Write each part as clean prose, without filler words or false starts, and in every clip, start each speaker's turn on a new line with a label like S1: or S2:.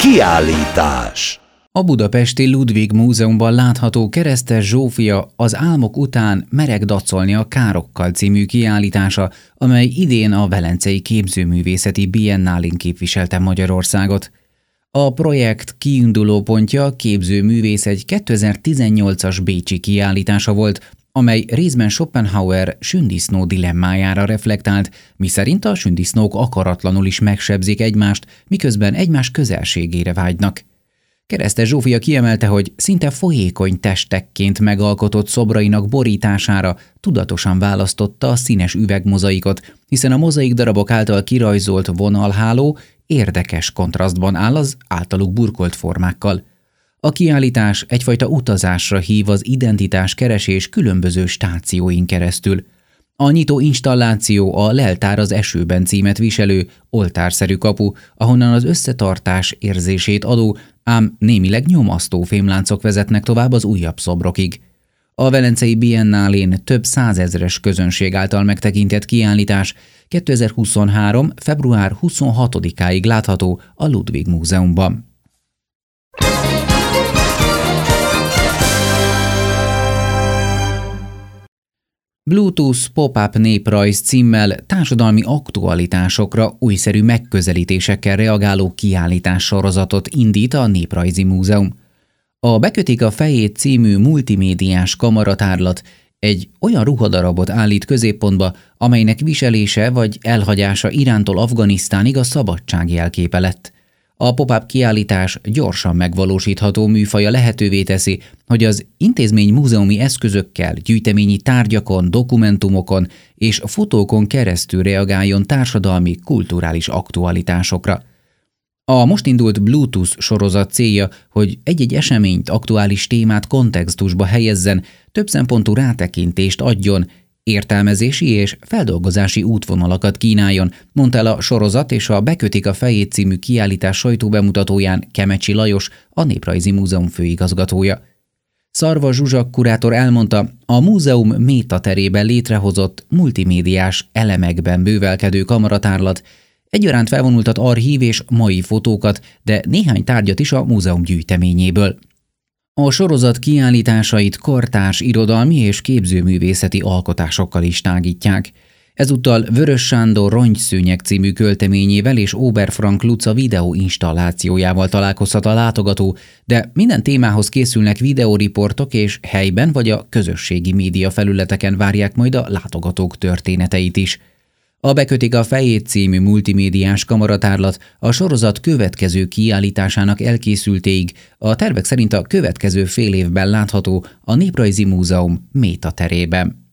S1: Kiállítás.
S2: A budapesti Ludwig Múzeumban látható Keresztes Zsófia az álmok után mereg dacolni a károkkal című kiállítása, amely idén a Velencei Képzőművészeti Biennálén képviselte Magyarországot. A projekt kiindulópontja a képzőművész egy 2018-as bécsi kiállítása volt, amely részben Schopenhauer sündisznó dilemmájára reflektált, miszerint a sündisznók akaratlanul is megsebzik egymást, miközben egymás közelségére vágynak. Keresztes Zsófia kiemelte, hogy szinte folyékony testekként megalkotott szobrainak borítására tudatosan választotta a színes üvegmozaikot, hiszen a mozaik darabok által kirajzolt vonalháló érdekes kontrasztban áll az általuk burkolt formákkal. A kiállítás egyfajta utazásra hív az identitáskeresés különböző stációin keresztül. A nyitó installáció a Leltár az esőben címet viselő, oltárszerű kapu, ahonnan az összetartás érzését adó, ám némileg nyomasztó fémláncok vezetnek tovább az újabb szobrokig. A Velencei Biennálén több százezres közönség által megtekintett kiállítás 2023. február 26-áig látható a Ludwig Múzeumban. Bluetooth Pop-up néprajz címmel társadalmi aktualitásokra újszerű megközelítésekkel reagáló kiállítás sorozatot indít a Néprajzi Múzeum. A Bekötik a fejét című multimédiás kamaratárlat egy olyan ruhadarabot állít középpontba, amelynek viselése vagy elhagyása Irántól Afganisztánig a szabadság jelképe lett. A pop-up kiállítás gyorsan megvalósítható műfaja lehetővé teszi, hogy az intézmény múzeumi eszközökkel, gyűjteményi tárgyakon, dokumentumokon és fotókon keresztül reagáljon társadalmi, kulturális aktualitásokra. A most indult Bluetooth sorozat célja, hogy egy-egy eseményt, aktuális témát kontextusba helyezzen, több szempontú rátekintést adjon, értelmezési és feldolgozási útvonalakat kínáljon, mondta el a sorozat és a Bekötik a fejét című kiállítás sajtóbemutatóján Kemecsi Lajos, a Néprajzi Múzeum főigazgatója. Szarvas Zsuzsa kurátor elmondta, a múzeum métaterében létrehozott multimédiás elemekben bővelkedő kamaratárlat egyaránt felvonultat archív és mai fotókat, de néhány tárgyat is a múzeum gyűjteményéből. A sorozat kiállításait kortárs irodalmi és képzőművészeti alkotásokkal is tágítják. Ezúttal Vörös Sándor Rongyszőnyeg című költeményével és Oberfrank Luca videó installációjával találkozhat a látogató, de minden témához készülnek videóriportok és helyben vagy a közösségi média felületeken várják majd a látogatók történeteit is. A Bekötik a fejét című multimédiás kamaratárlat a sorozat következő kiállításának elkészültéig a tervek szerint a következő fél évben látható a Néprajzi Múzeum métaterében.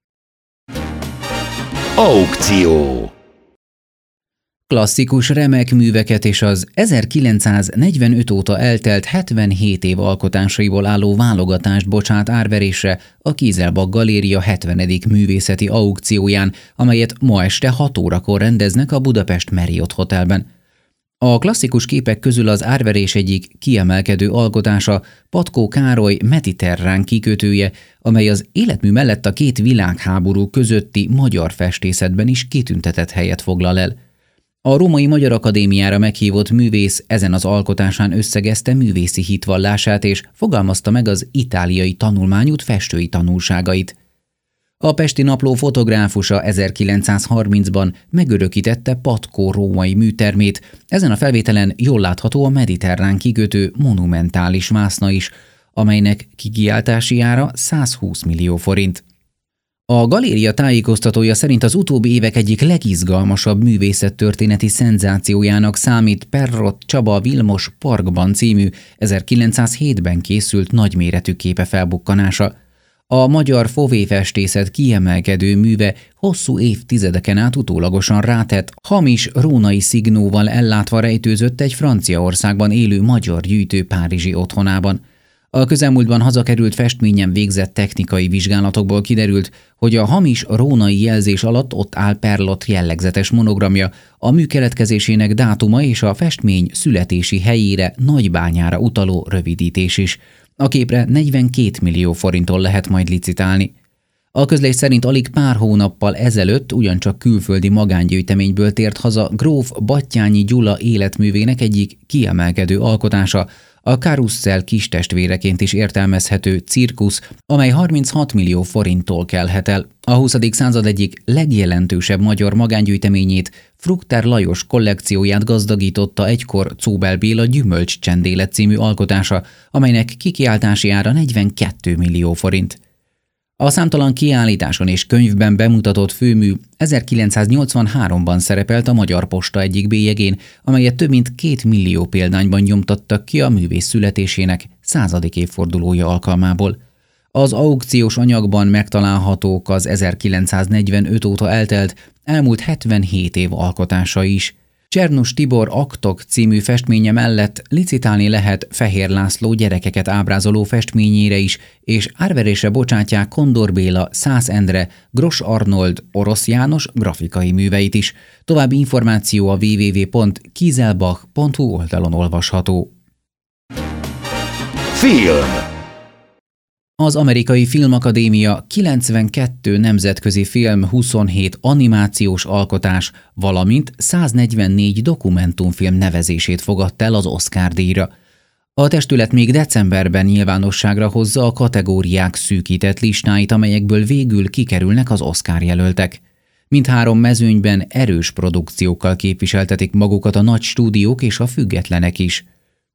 S1: Aukció.
S2: Klasszikus remek műveket és az 1945 óta eltelt 77 év alkotásaiból álló válogatást bocsát árverésre a Kieselbach Galéria 70. művészeti aukcióján, amelyet ma este 6 órakor rendeznek a Budapest Marriott Hotelben. A klasszikus képek közül az árverés egyik kiemelkedő alkotása Patkó Károly mediterrán kikötője, amely az életmű mellett a két világháború közötti magyar festészetben is kitüntetett helyet foglal el. A Római Magyar Akadémiára meghívott művész ezen az alkotásán összegezte művészi hitvallását és fogalmazta meg az itáliai tanulmányút festői tanulságait. A Pesti Napló fotográfusa 1930-ban megörökítette Patkó római műtermét, ezen a felvételen jól látható a mediterrán kikötő monumentális vászna is, amelynek kikiáltási ára 120 millió forint. A galéria tájékoztatója szerint az utóbbi évek egyik legizgalmasabb művészettörténeti szenzációjának számít Perrott Csaba Vilmos Parkban című 1907-ben készült nagyméretű képe felbukkanása. A magyar fovéfestészet kiemelkedő műve hosszú évtizedeken át utólagosan rátett, hamis rónai szignóval ellátva rejtőzött egy Franciaországban élő magyar gyűjtő párizsi otthonában. A közelmúltban hazakerült festményen végzett technikai vizsgálatokból kiderült, hogy a hamis rónai jelzés alatt ott áll Perlott jellegzetes monogramja, a mű keletkezésének dátuma és a festmény születési helyére, Nagybányára utaló rövidítés is. A képre 42 millió forinton lehet majd licitálni. A közlés szerint alig pár hónappal ezelőtt ugyancsak külföldi magángyűjteményből tért haza gróf Batthyány Gyula életművének egyik kiemelkedő alkotása, a Karussell kistestvéreként is értelmezhető cirkusz, amely 36 millió forinttól kelhet el. A 20. század egyik legjelentősebb magyar magángyűjteményét, Fruchter Lajos kollekcióját gazdagította egykor Czóbel Béla Gyümölcscsendélet című alkotása, amelynek kikiáltási ára 42 millió forint. A számtalan kiállításon és könyvben bemutatott főmű 1983-ban szerepelt a Magyar Posta egyik bélyegén, amelyet több mint 2 millió példányban nyomtattak ki a művész születésének 100. évfordulója alkalmából. Az aukciós anyagban megtalálhatók az 1945 óta elmúlt 77 év alkotása is. Csernus Tibor Aktok című festménye mellett licitálni lehet Fehér László gyerekeket ábrázoló festményére is, és árverésre bocsátják Kondor Béla, Szász Endre, Gros Arnold, Orosz János grafikai műveit is. További információ a www.kieselbach.hu oldalon olvasható.
S1: Film.
S2: Az Amerikai Filmakadémia 92 nemzetközi film, 27 animációs alkotás, valamint 144 dokumentumfilm nevezését fogadta el az Oscar-díjra. A testület még decemberben nyilvánosságra hozza a kategóriák szűkített listáit, amelyekből végül kikerülnek az Oscar jelöltek. Mindhárom mezőnyben erős produkciókkal képviseltetik magukat a nagy stúdiók és a függetlenek is.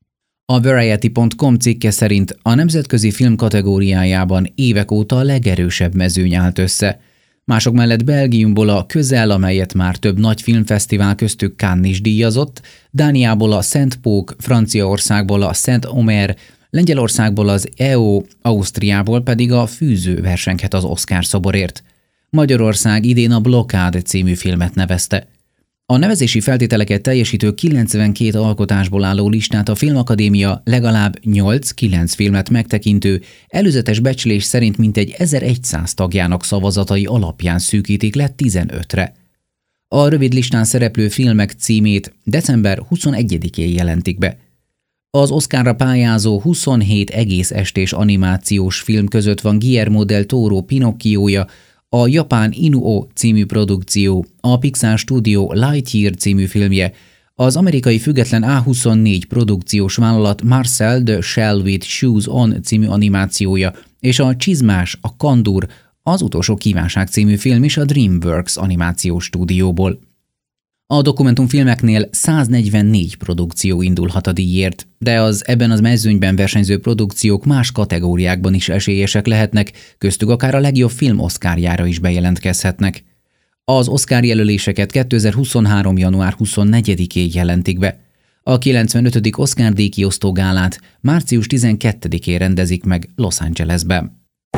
S2: A Variety.com cikke szerint a nemzetközi film kategóriájában évek óta a legerősebb mezőny állt össze. Mások mellett Belgiumból a Közel, amelyet már több nagy filmfesztivál köztük Cannes is díjazott, Dániából a Szent-Pók, Franciaországból a Saint-Omer, Lengyelországból az EO, Ausztriából pedig a Fűző versenghet az Oscar szoborért. Magyarország idén a Blokád című filmet nevezte. A nevezési feltételeket teljesítő 92 alkotásból álló listát a Filmakadémia legalább 8-9 filmet megtekintő, előzetes becslés szerint mintegy 1100 tagjának szavazatai alapján szűkítik le 15-re. A rövid listán szereplő filmek címét december 21-én jelentik be. Az Oscarra pályázó 27 egész estés animációs film között van Guillermo del Toro Pinocchioja, a japán Inu-Oh című produkció, a Pixar Studio Lightyear című filmje, az amerikai független A24 produkciós vállalat Marcel the Shell with Shoes On című animációja, és a Csizmás, a Kandur, az Utolsó kívánság című film is a DreamWorks animációs stúdióból. A dokumentumfilmeknél 144 produkció indulhat a díjért, de az ebben az mezőnyben versenyző produkciók más kategóriákban is esélyesek lehetnek, köztük akár a legjobb film Oscarjára is bejelentkezhetnek. Az Oscar jelöléseket 2023. január 24-én jelentik be. A 95. Oscar-díj kiosztó gálát március 12-én rendezik meg Los Angelesben.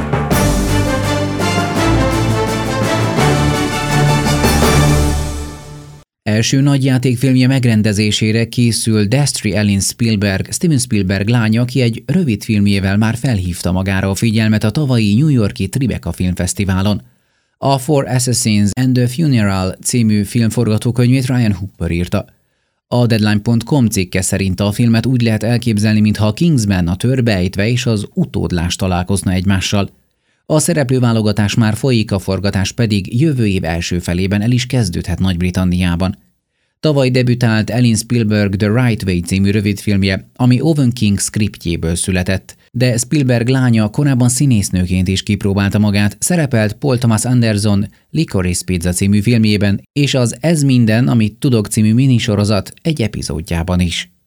S2: Első nagyjátékfilmje megrendezésére készül Destry Ellen Steven Spielberg lánya, aki egy rövid filmjével már felhívta magára a figyelmet a tavalyi New York-i Tribeca filmfesztiválon. A Four Assassins and the Funeral című filmforgatókönyvét Ryan Hooper írta. A Deadline.com cikke szerint a filmet úgy lehet elképzelni, mintha a Kingsman, a Törbejtve és az Utódlás találkozna egymással. A szereplőválogatás már folyik, a forgatás pedig jövő év első felében el is kezdődhet Nagy-Britanniában. Tavaly debütált Ellen Spielberg The Right Way című rövidfilmje, ami Owen King szkriptjéből született, de Spielberg lánya korábban színésznőként is kipróbálta magát, szerepelt Paul Thomas Anderson Licorice Pizza című filmjében, és az Ez minden, amit tudok című minisorozat egy epizódjában is.